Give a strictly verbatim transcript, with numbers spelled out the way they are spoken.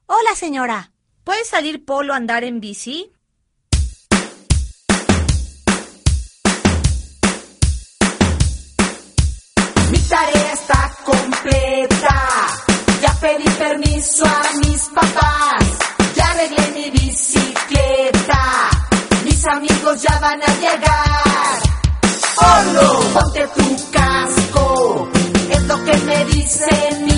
Hola, señora. ¿Puede salir Polo a andar en bici? Mi tarea está completa. Ya pedí permiso a mis papás. Ya arreglé mi bicicleta. Mis amigos ya van a llegar. Polo, ponte tu casco. Es lo que me dice mi